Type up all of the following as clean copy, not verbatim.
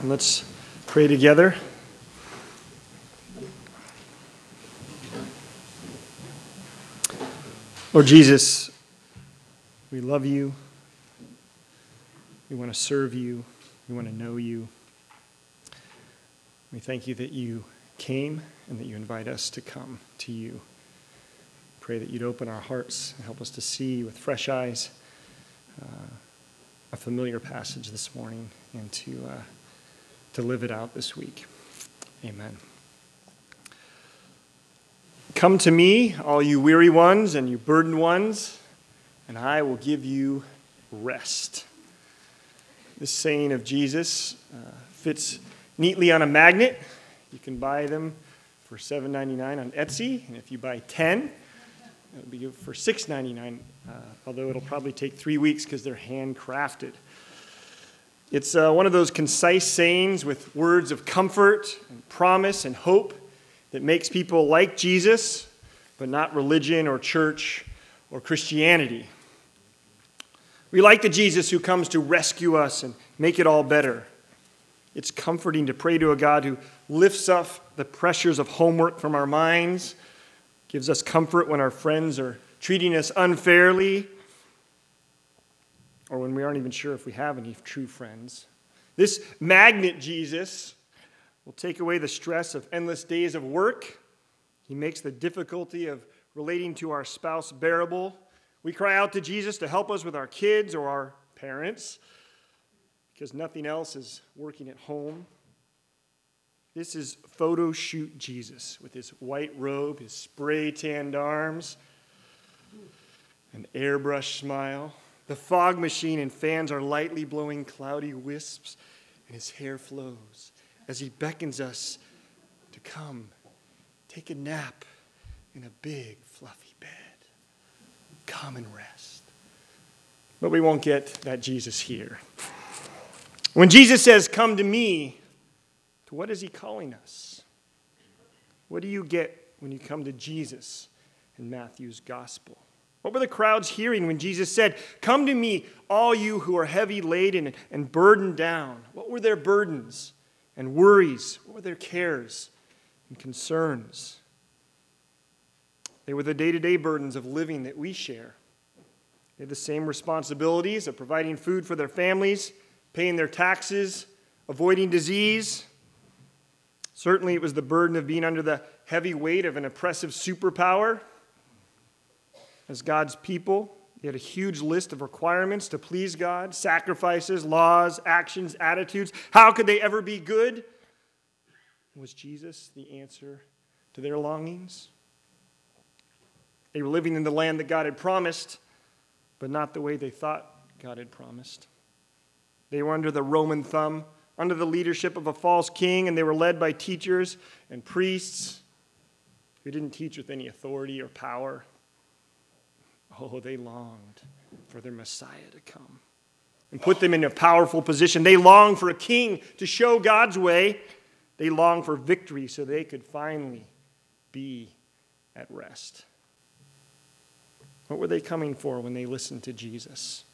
And let's pray together. Lord Jesus, we love you. We want to serve you. We want to know you. We thank you that you came and that you invite us to come to you. Pray that you'd open our hearts and help us to see with fresh eyes a familiar passage this morning and to live it out this week. Amen. Come to me, all you weary ones and you burdened ones, and I will give you rest. This saying of Jesus fits neatly on a magnet. You can buy them for $7.99 on Etsy, and if you buy 10, it'll be for $6.99, although it'll probably take 3 weeks because they're handcrafted. It's one of those concise sayings with words of comfort and promise and hope that makes people like Jesus, but not religion or church or Christianity. We like the Jesus who comes to rescue us and make it all better. It's comforting to pray to a God who lifts up the pressures of homework from our minds, gives us comfort when our friends are treating us unfairly, or when we aren't even sure if we have any true friends. This magnet Jesus will take away the stress of endless days of work. He makes the difficulty of relating to our spouse bearable. We cry out to Jesus to help us with our kids or our parents because nothing else is working at home. This is photo shoot Jesus with his white robe, his spray-tanned arms, an airbrush smile. The fog machine and fans are lightly blowing cloudy wisps, and his hair flows as he beckons us to come take a nap in a big, fluffy bed. Come and rest. But we won't get that Jesus here. When Jesus says, "Come to me," to what is he calling us? What do you get when you come to Jesus in Matthew's gospel? What were the crowds hearing when Jesus said, "Come to me, all you who are heavy laden and burdened down"? What were their burdens and worries? What were their cares and concerns? They were the day-to-day burdens of living that we share. They had the same responsibilities of providing food for their families, paying their taxes, avoiding disease. Certainly it was the burden of being under the heavy weight of an oppressive superpower. As God's people, they had a huge list of requirements to please God, sacrifices, laws, actions, attitudes. How could they ever be good? Was Jesus the answer to their longings? They were living in the land that God had promised, but not the way they thought God had promised. They were under the Roman thumb, under the leadership of a false king, and they were led by teachers and priests who didn't teach with any authority or power. Oh, they longed for their Messiah to come and put them in a powerful position. They longed for a king to show God's way. They longed for victory so they could finally be at rest. What were they coming for when they listened to Jesus?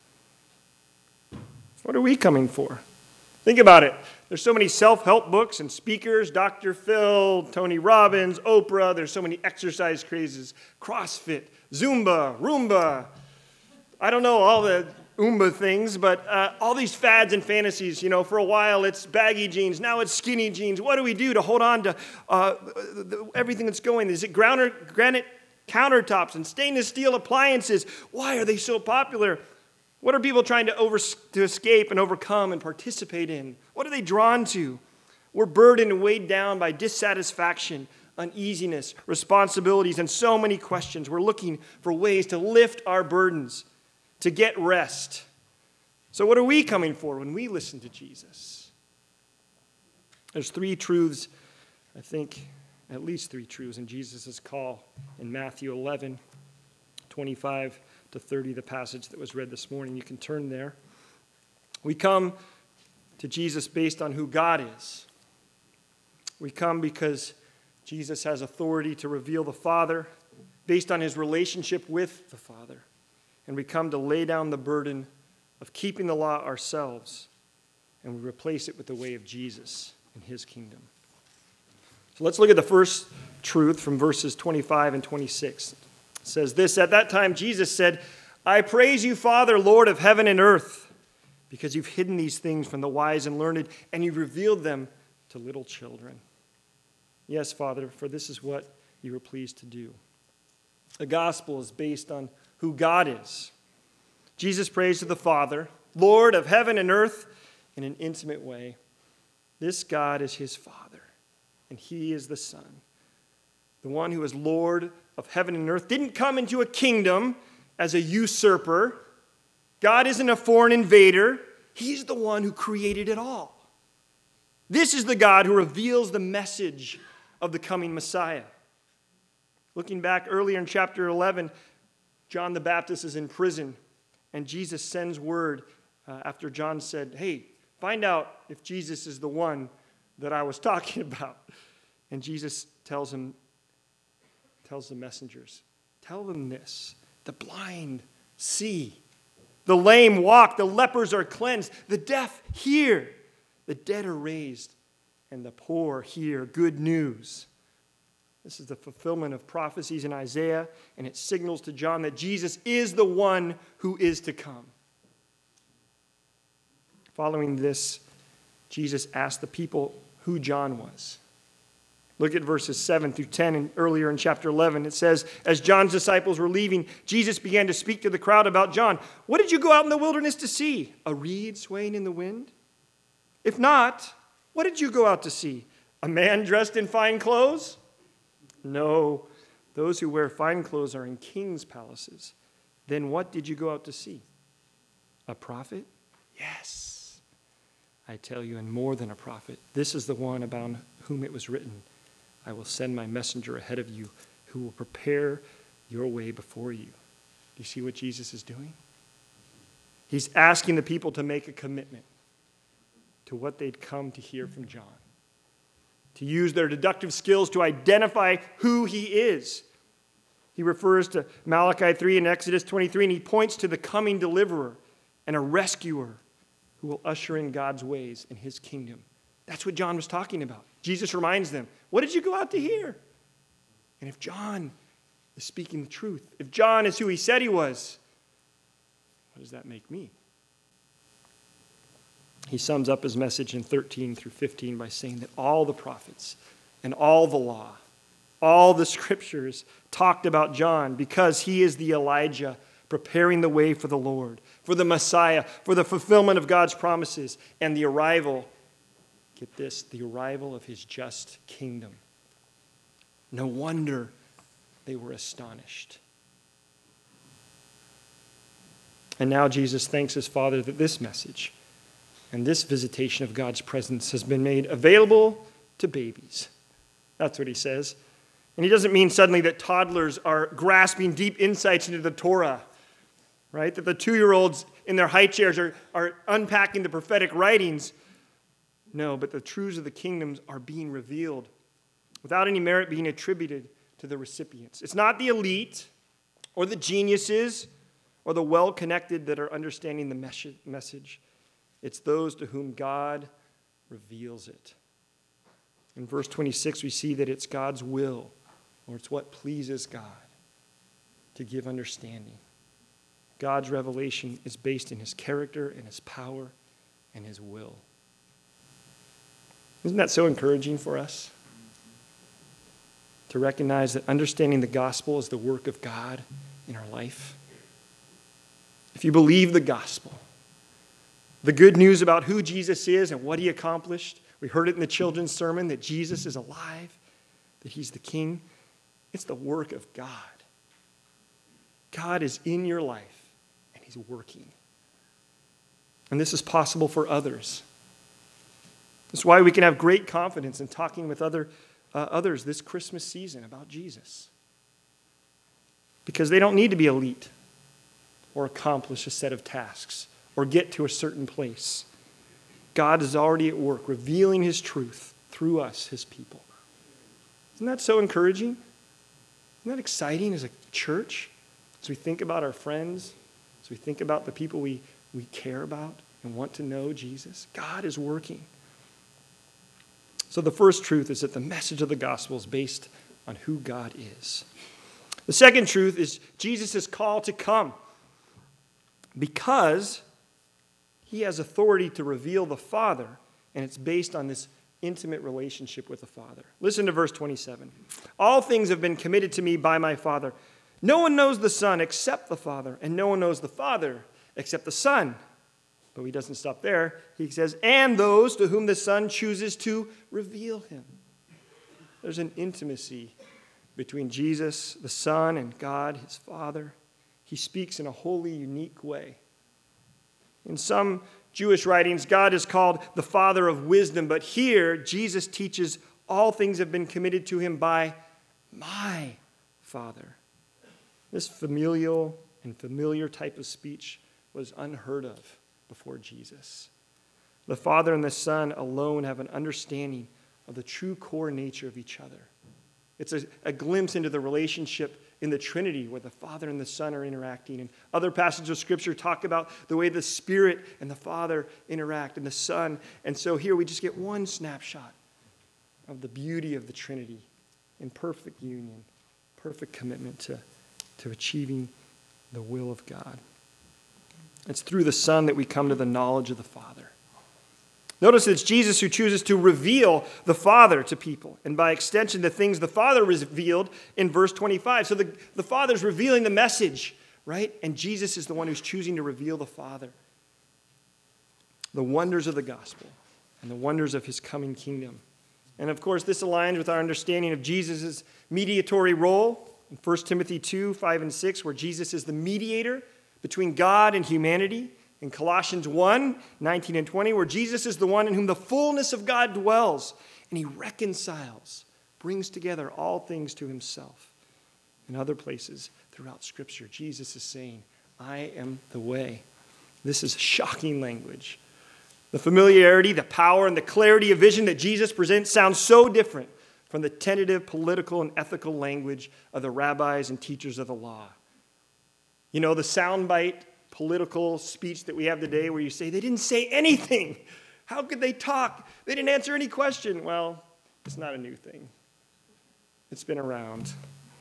What are we coming for? Think about it. There's so many self-help books and speakers, Dr. Phil, Tony Robbins, Oprah. There's so many exercise crazes, CrossFit, Zumba, Roomba. I don't know all the Oomba things, but all these fads and fantasies, for a while it's baggy jeans, now it's skinny jeans. What do we do to hold on to everything that's going? Is it granite countertops and stainless steel appliances? Why are they so popular? What are people trying to escape and overcome and participate in? What are they drawn to? We're burdened and weighed down by dissatisfaction, uneasiness, responsibilities, and so many questions. We're looking for ways to lift our burdens, to get rest. So what are we coming for when we listen to Jesus? There's 3 truths, I think, at least 3 truths in Jesus' call in Matthew 11, 25 to 30, the passage that was read this morning. You can turn there. We come to Jesus based on who God is. We come because Jesus has authority to reveal the Father based on his relationship with the Father. And we come to lay down the burden of keeping the law ourselves and we replace it with the way of Jesus and his kingdom. So let's look at the first truth from verses 25 and 26. It says this, "At that time Jesus said, 'I praise you, Father, Lord of heaven and earth, because you've hidden these things from the wise and learned, and you've revealed them to little children.' Yes, Father, for this is what you were pleased to do." The gospel is based on who God is. Jesus prays to the Father, Lord of heaven and earth, in an intimate way. This God is his Father, and he is the Son. The one who is Lord of heaven and earth didn't come into a kingdom as a usurper. God isn't a foreign invader. He's the one who created it all. This is the God who reveals the message of the coming Messiah. Looking back earlier in chapter 11, John the Baptist is in prison, and Jesus sends word after John said, "Hey, find out if Jesus is the one that I was talking about." And Jesus tells the messengers, "Tell them this, the blind see, the lame walk, the lepers are cleansed, the deaf hear, the dead are raised, and the poor hear good news." This is the fulfillment of prophecies in Isaiah, and it signals to John that Jesus is the one who is to come. Following this, Jesus asked the people who John was. Look at verses 7 through 10, and earlier in chapter 11, it says, "As John's disciples were leaving, Jesus began to speak to the crowd about John. 'What did you go out in the wilderness to see? A reed swaying in the wind? If not, what did you go out to see? A man dressed in fine clothes? No, those who wear fine clothes are in kings' palaces. Then what did you go out to see? A prophet? Yes, I tell you, and more than a prophet. This is the one about whom it was written, I will send my messenger ahead of you who will prepare your way before you.'" Do you see what Jesus is doing? He's asking the people to make a commitment to what they'd come to hear from John, to use their deductive skills to identify who he is. He refers to Malachi 3 and Exodus 23, and he points to the coming deliverer and a rescuer who will usher in God's ways in his kingdom. That's what John was talking about. Jesus reminds them, what did you go out to hear? And if John is speaking the truth, if John is who he said he was, what does that make me? He sums up his message in 13 through 15 by saying that all the prophets and all the law, all the scriptures talked about John because he is the Elijah preparing the way for the Lord, for the Messiah, for the fulfillment of God's promises, and the arrival, get this, the arrival of his just kingdom. No wonder they were astonished. And now Jesus thanks his Father that this message and this visitation of God's presence has been made available to babies. That's what he says. And he doesn't mean suddenly that toddlers are grasping deep insights into the Torah, right? That the 2-year-olds in their high chairs are unpacking the prophetic writings. No, but the truths of the kingdoms are being revealed without any merit being attributed to the recipients. It's not the elite or the geniuses or the well-connected that are understanding the message. It's those to whom God reveals it. In verse 26, we see that it's God's will, or it's what pleases God, to give understanding. God's revelation is based in his character and his power and his will. Isn't that so encouraging for us? To recognize that understanding the gospel is the work of God in our life. If you believe the gospel, the good news about who Jesus is and what he accomplished, we heard it in the children's sermon that Jesus is alive, that he's the King. It's the work of God. God is in your life and he's working. And this is possible for others. That's why we can have great confidence in talking with others this Christmas season about Jesus. Because they don't need to be elite or accomplish a set of tasks or get to a certain place. God is already at work, revealing his truth through us, his people. Isn't that so encouraging? Isn't that exciting as a church? As we think about our friends, as we think about the people we care about, and want to know Jesus? God is working. So the first truth is that the message of the gospel is based on who God is. The second truth is Jesus' call to come because he has authority to reveal the Father, and it's based on this intimate relationship with the Father. Listen to verse 27. All things have been committed to me by my Father. No one knows the Son except the Father, and no one knows the Father except the Son. But he doesn't stop there. He says, and those to whom the Son chooses to reveal him. There's an intimacy between Jesus, the Son, and God, his Father. He speaks in a wholly unique way. In some Jewish writings, God is called the Father of wisdom, but here Jesus teaches all things have been committed to him by my Father. This familial and familiar type of speech was unheard of before Jesus. The Father and the Son alone have an understanding of the true core nature of each other. It's a glimpse into the relationship in the Trinity where the Father and the Son are interacting. And other passages of Scripture talk about the way the Spirit and the Father interact and the Son. And so here we just get one snapshot of the beauty of the Trinity in perfect union, perfect commitment to achieving the will of God. It's through the Son that we come to the knowledge of the Father. Notice it's Jesus who chooses to reveal the Father to people, and by extension, the things the Father revealed in verse 25. So the Father's revealing the message, right? And Jesus is the one who's choosing to reveal the Father. The wonders of the gospel and the wonders of his coming kingdom. And of course, this aligns with our understanding of Jesus' mediatory role in 1 Timothy 2, 5, and 6, where Jesus is the mediator between God and humanity. In Colossians 1, 19 and 20, where Jesus is the one in whom the fullness of God dwells, and he reconciles, brings together all things to himself. In other places throughout Scripture, Jesus is saying, I am the way. This is shocking language. The familiarity, the power, and the clarity of vision that Jesus presents sounds so different from the tentative political and ethical language of the rabbis and teachers of the law. You know, the soundbite political speech that we have today where you say, they didn't say anything. How could they talk? They didn't answer any question. Well, it's not a new thing. It's been around.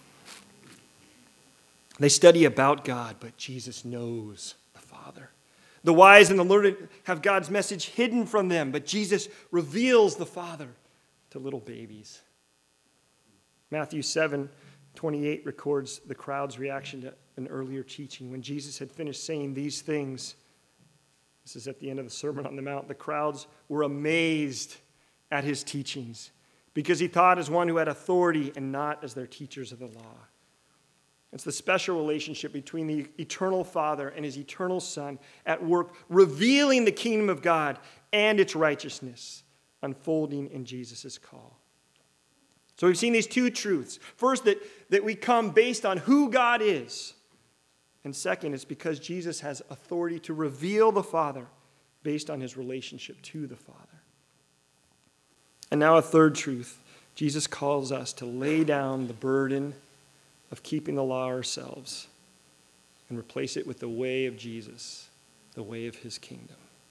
They study about God, but Jesus knows the Father. The wise and the learned have God's message hidden from them, but Jesus reveals the Father to little babies. Matthew 7:28 records the crowd's reaction to an earlier teaching. When Jesus had finished saying these things, this is at the end of the Sermon on the Mount, the crowds were amazed at his teachings because he taught as one who had authority and not as their teachers of the law. It's the special relationship between the eternal Father and his eternal Son at work, revealing the kingdom of God and its righteousness, unfolding in Jesus' call. So we've seen these two truths. First, that we come based on who God is. And second, it's because Jesus has authority to reveal the Father based on his relationship to the Father. And now a third truth. Jesus calls us to lay down the burden of keeping the law ourselves and replace it with the way of Jesus, the way of his kingdom.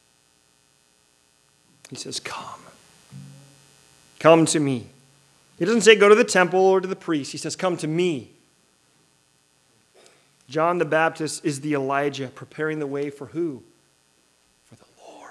He says, come. Come to me. He doesn't say go to the temple or to the priest. He says, come to me. John the Baptist is the Elijah preparing the way for who? For the Lord.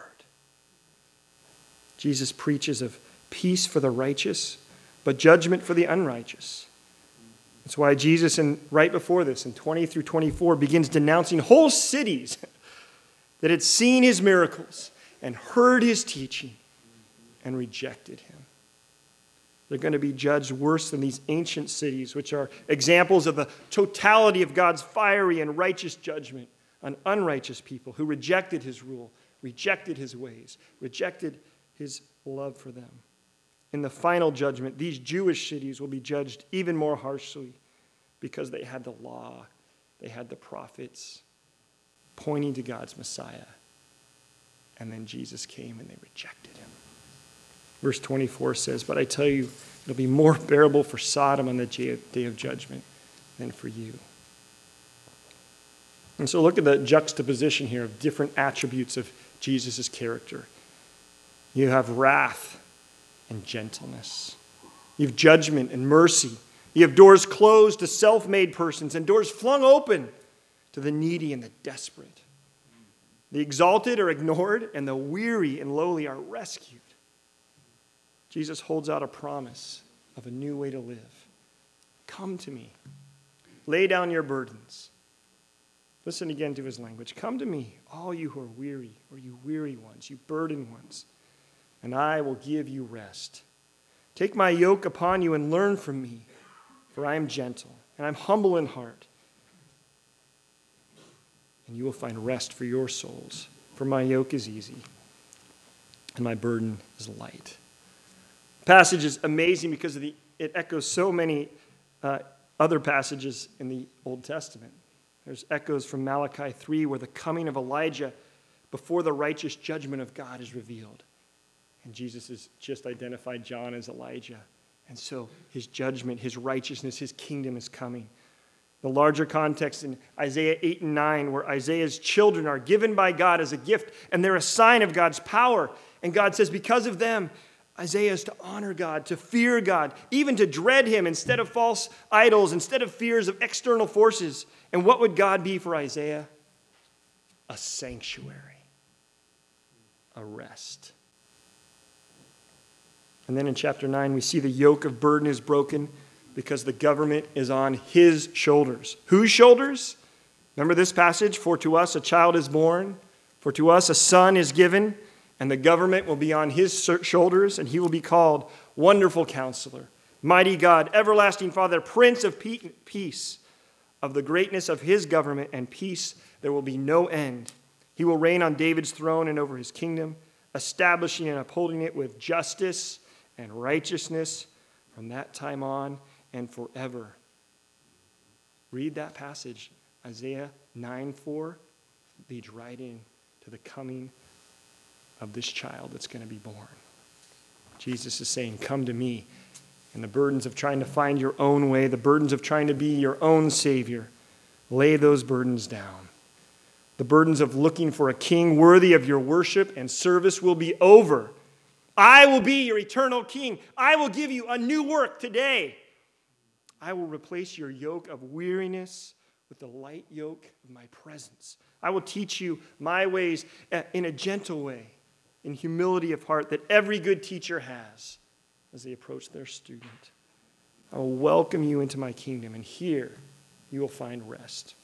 Jesus preaches of peace for the righteous, but judgment for the unrighteous. That's why Jesus, right before this, in 20 through 24, begins denouncing whole cities that had seen his miracles and heard his teaching and rejected him. They're going to be judged worse than these ancient cities, which are examples of the totality of God's fiery and righteous judgment on unrighteous people who rejected his rule, rejected his ways, rejected his love for them. In the final judgment, these Jewish cities will be judged even more harshly because they had the law, they had the prophets pointing to God's Messiah. And then Jesus came and they rejected him. Verse 24 says, but I tell you, it'll be more bearable for Sodom on the day of judgment than for you. And so look at the juxtaposition here of different attributes of Jesus' character. You have wrath and gentleness. You have judgment and mercy. You have doors closed to self-made persons and doors flung open to the needy and the desperate. The exalted are ignored and the weary and lowly are rescued. Jesus holds out a promise of a new way to live. Come to me. Lay down your burdens. Listen again to his language. Come to me, all you who are weary, or you weary ones, you burdened ones, and I will give you rest. Take my yoke upon you and learn from me, for I am gentle and I'm humble in heart. And you will find rest for your souls, for my yoke is easy and my burden is light. The passage is amazing because it echoes so many other passages in the Old Testament. There's echoes from Malachi 3 where the coming of Elijah before the righteous judgment of God is revealed. And Jesus has just identified John as Elijah. And so his judgment, his righteousness, his kingdom is coming. The larger context in Isaiah 8 and 9 where Isaiah's children are given by God as a gift and they're a sign of God's power. And God says because of them, Isaiah is to honor God, to fear God, even to dread him instead of false idols, instead of fears of external forces. And what would God be for Isaiah? A sanctuary, a rest. And then in chapter 9, we see the yoke of burden is broken because the government is on his shoulders. Whose shoulders? Remember this passage? For to us a child is born, for to us a son is given, and the government will be on his shoulders, and he will be called Wonderful Counselor, Mighty God, Everlasting Father, Prince of Peace. Of the greatness of his government and peace there will be no end. He will reign on David's throne and over his kingdom, establishing and upholding it with justice and righteousness from that time on and forever. Read that passage. Isaiah 9:4 leads right in to the coming of this child that's going to be born. Jesus is saying, come to me. And the burdens of trying to find your own way, the burdens of trying to be your own Savior, lay those burdens down. The burdens of looking for a king worthy of your worship and service will be over. I will be your eternal king. I will give you a new work today. I will replace your yoke of weariness with the light yoke of my presence. I will teach you my ways in a gentle way, in humility of heart that every good teacher has as they approach their student. I will welcome you into my kingdom, and here you will find rest.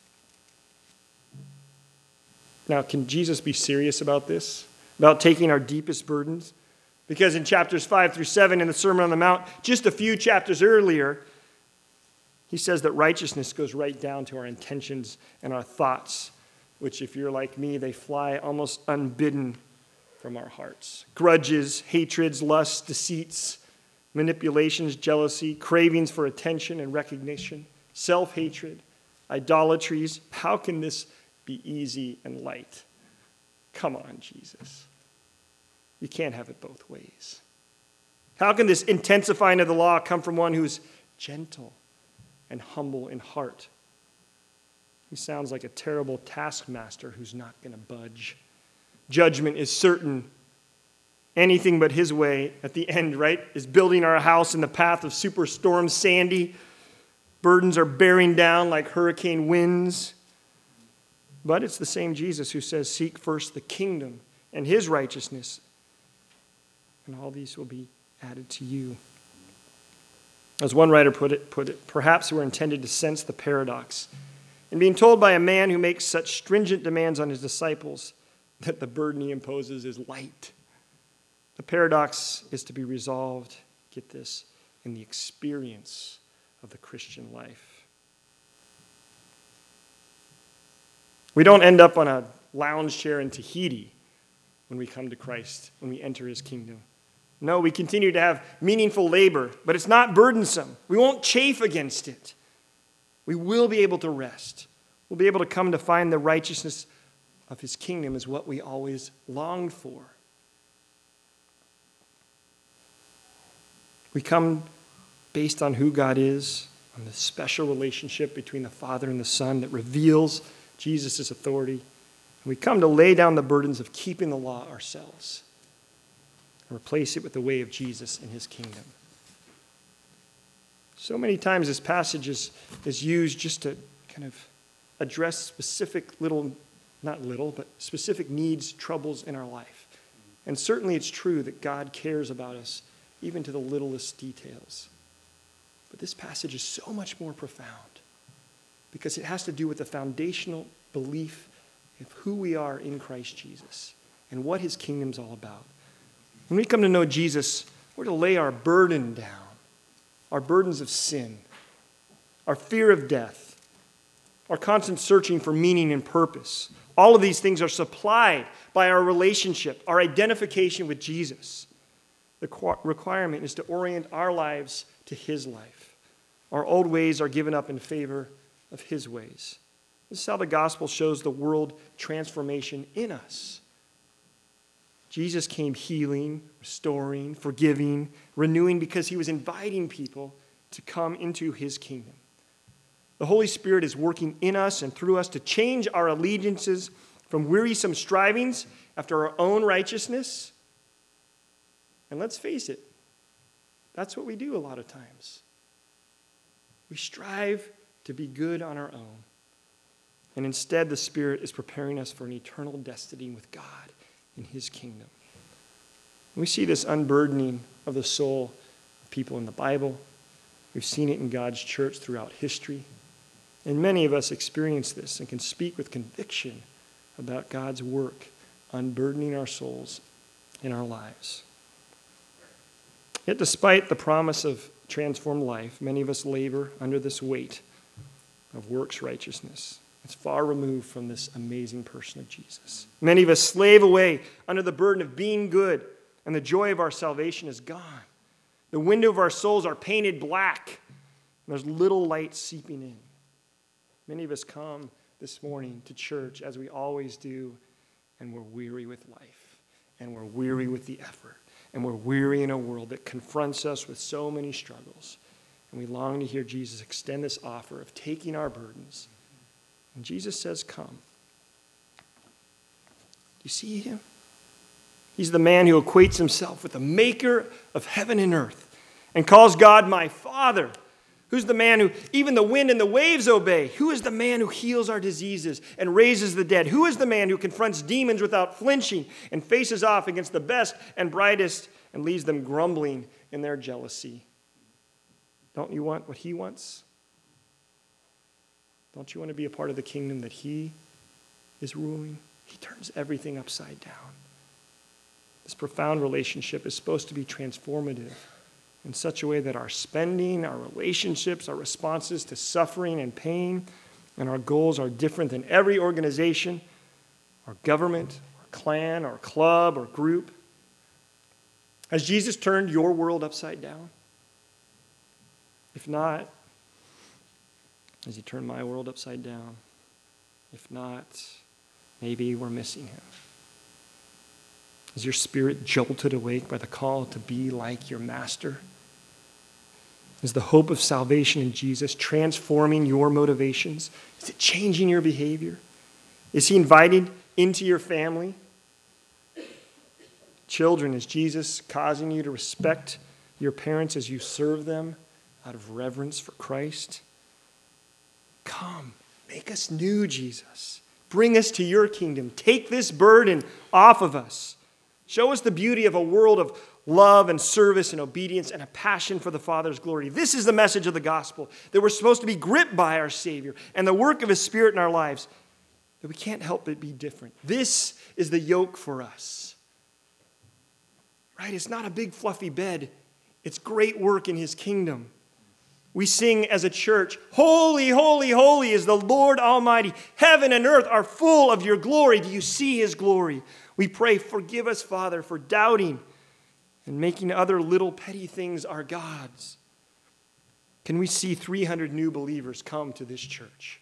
Now, can Jesus be serious about this? About taking our deepest burdens? Because in chapters 5 through 7 in the Sermon on the Mount, just a few chapters earlier, he says that righteousness goes right down to our intentions and our thoughts, which if you're like me, they fly almost unbidden from our hearts. Grudges, hatreds, lusts, deceits, manipulations, jealousy, cravings for attention and recognition, self-hatred, idolatries. How can this be easy and light? Come on, Jesus. You can't have it both ways. How can this intensifying of the law come from one who's gentle and humble in heart? He sounds like a terrible taskmaster who's not going to budge. Judgment is certain. Anything but his way at the end, right, is building our house in the path of Superstorm Sandy. Burdens are bearing down like hurricane winds. But it's the same Jesus who says, seek first the kingdom and his righteousness, and all these will be added to you. As one writer put it, perhaps we're intended to sense the paradox in being told by a man who makes such stringent demands on his disciples that the burden he imposes is light. The paradox is to be resolved, get this, in the experience of the Christian life. We don't end up on a lounge chair in Tahiti when we come to Christ, when we enter his kingdom. No, we continue to have meaningful labor, but it's not burdensome. We won't chafe against it. We will be able to rest. We'll be able to come to find the righteousness of his kingdom is what we always longed for. We come based on who God is, on the special relationship between the Father and the Son that reveals Jesus' authority. We come to lay down the burdens of keeping the law ourselves and replace it with the way of Jesus and his kingdom. So many times this passage is used just to kind of address specific specific needs, troubles in our life. And certainly it's true that God cares about us, even to the littlest details. But this passage is so much more profound because it has to do with the foundational belief of who we are in Christ Jesus and what his kingdom's all about. When we come to know Jesus, we're to lay our burden down, our burdens of sin, our fear of death, our constant searching for meaning and purpose. All of these things are supplied by our relationship, our identification with Jesus. The requirement is to orient our lives to his life. Our old ways are given up in favor of his ways. This is how the gospel shows the world transformation in us. Jesus came healing, restoring, forgiving, renewing because he was inviting people to come into his kingdom. The Holy Spirit is working in us and through us to change our allegiances from wearisome strivings after our own righteousness. And let's face it, that's what we do a lot of times. We strive to be good on our own. And instead, the Spirit is preparing us for an eternal destiny with God in his kingdom. We see this unburdening of the soul of people in the Bible. We've seen it in God's church throughout history. And many of us experience this and can speak with conviction about God's work unburdening our souls in our lives. Yet despite the promise of transformed life, many of us labor under this weight of works righteousness. It's far removed from this amazing person of Jesus. Many of us slave away under the burden of being good, and the joy of our salvation is gone. The window of our souls are painted black, and there's little light seeping in. Many of us come this morning to church, as we always do, and we're weary with life, and we're weary with the effort, and we're weary in a world that confronts us with so many struggles. And we long to hear Jesus extend this offer of taking our burdens. And Jesus says, come. Do you see him? He's the man who equates himself with the maker of heaven and earth and calls God my Father. Who's the man who even the wind and the waves obey? Who is the man who heals our diseases and raises the dead? Who is the man who confronts demons without flinching and faces off against the best and brightest and leaves them grumbling in their jealousy? Don't you want what he wants? Don't you want to be a part of the kingdom that he is ruling? He turns everything upside down. This profound relationship is supposed to be transformative in such a way that our spending, our relationships, our responses to suffering and pain, and our goals are different than every organization, our government, our clan, our club, or group. Has Jesus turned your world upside down? If not, has he turned my world upside down? If not, maybe we're missing him. Is your spirit jolted awake by the call to be like your master? Is the hope of salvation in Jesus transforming your motivations? Is it changing your behavior? Is he invited into your family? Children, is Jesus causing you to respect your parents as you serve them out of reverence for Christ? Come, make us new, Jesus. Bring us to your kingdom. Take this burden off of us. Show us the beauty of a world of love and service and obedience and a passion for the Father's glory. This is the message of the gospel, that we're supposed to be gripped by our Savior and the work of his Spirit in our lives, that we can't help but be different. This is the yoke for us. Right? It's not a big fluffy bed. It's great work in his kingdom. We sing as a church, holy, holy, holy is the Lord Almighty. Heaven and earth are full of your glory. Do you see his glory? We pray, forgive us, Father, for doubting and making other little petty things our gods. Can we see 300 new believers come to this church?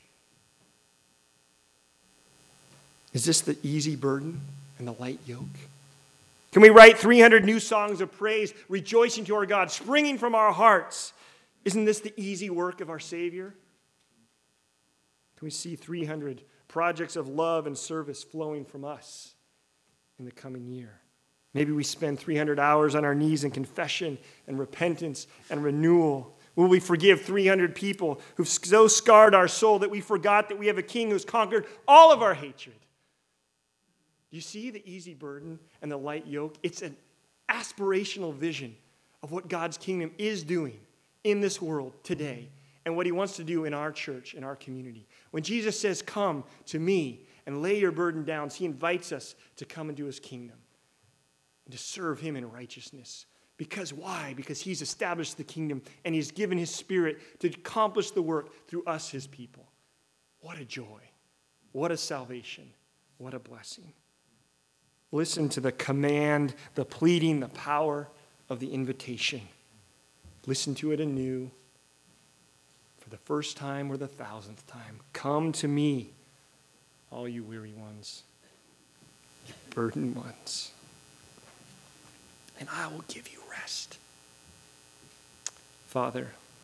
Is this the easy burden and the light yoke? Can we write 300 new songs of praise, rejoicing to our God, springing from our hearts? Isn't this the easy work of our Savior? Can we see 300 projects of love and service flowing from us in the coming year. Maybe we spend 300 hours on our knees in confession and repentance and renewal. Will we forgive 300 people who've so scarred our soul that we forgot that we have a king who's conquered all of our hatred? Do you see the easy burden and the light yoke? It's an aspirational vision of what God's kingdom is doing in this world today and what he wants to do in our church, in our community. When Jesus says, come to me and lay your burden down, he invites us to come into his kingdom and to serve him in righteousness. Because why? Because he's established the kingdom and he's given his Spirit to accomplish the work through us, his people. What a joy. What a salvation. What a blessing. Listen to the command, the pleading, the power of the invitation. Listen to it anew for the first time or the 1,000th time. Come to me, all you weary ones, you burdened ones, and I will give you rest. Father,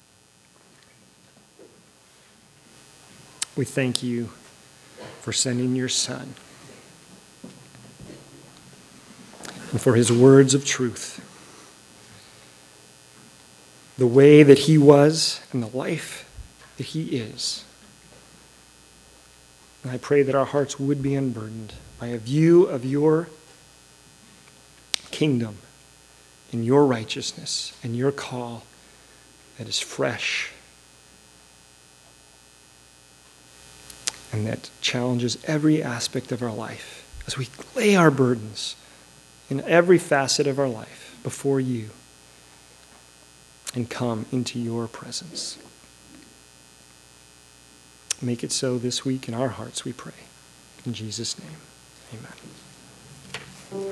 we thank you for sending your Son and for his words of truth, the way that he was and the life that he is. And I pray that our hearts would be unburdened by a view of your kingdom and your righteousness and your call that is fresh and that challenges every aspect of our life as we lay our burdens in every facet of our life before you and come into your presence. Make it so this week in our hearts, we pray. In Jesus' name, amen.